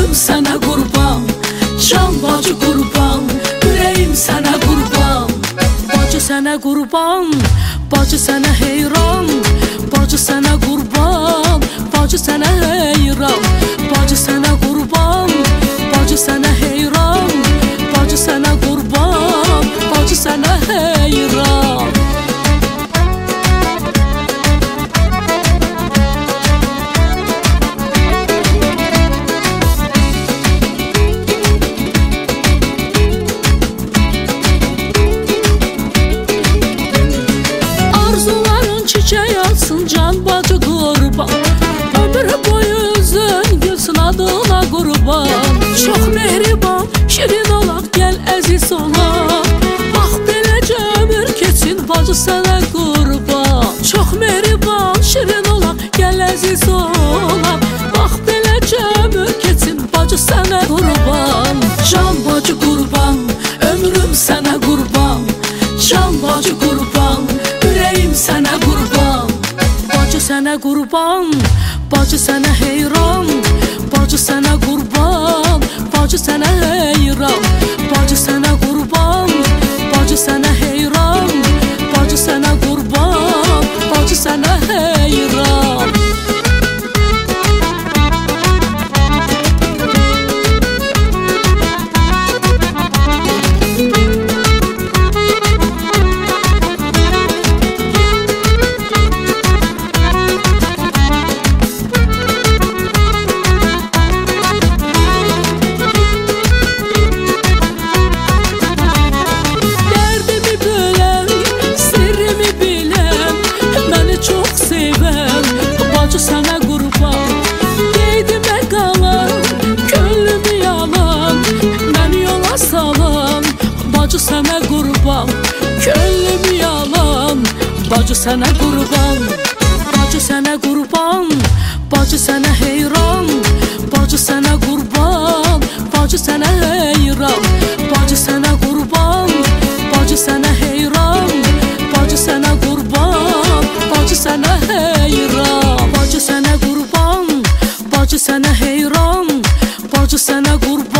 ömrüm sənə qurban, can bacı qurban, ürəyim sənə qurban. Bacı sənə qurban, bacı sənə heyran, bacı sənə qurban, bacı sənə heyran. Bacı sənə qurban, bacı sənə heyran, bacı sənə qurban, bacı sənə heyran. Arzuların çiçeği açsın, can bacı qurban, ömür boyu üzün gülsün adına qurban. Çox mehriban, şirin olaq, gəl əziz olaq, bax beləcə ömür keçsin, bacı sənə qurban. Çox mehriban, şirin olaq, gəl əziz olaq, bax beləcə ömür keçsin, bacı sənə qurban. Can bacı qurban, ömrüm sənə qurban, can bacı qurban, ürəyim sənə qurban. Bacı sənə qurban, bacı sənə heyran, bacı sənə qurban, bacı sənə heyran. Bacı sənə qurban, bacı sənə heyran, bacı sənə qurban, bacı sənə heyran. Bacı sənə qurban, qeydimə qalan, könlümü yalan, məni yola salan. Bacı sənə qurban, könlümü yalan, bacı sənə qurban. Bacı sənə qurban, bacı sənə heyran, bacı sənə qurban, bacı sənə heyran. Bacı sənə qurban, bacı sənə heyran, bacı sənə qurban, bacı sənə heyran. Bacı sənə qurban, bacı sənə heyran, bacı sənə qurban.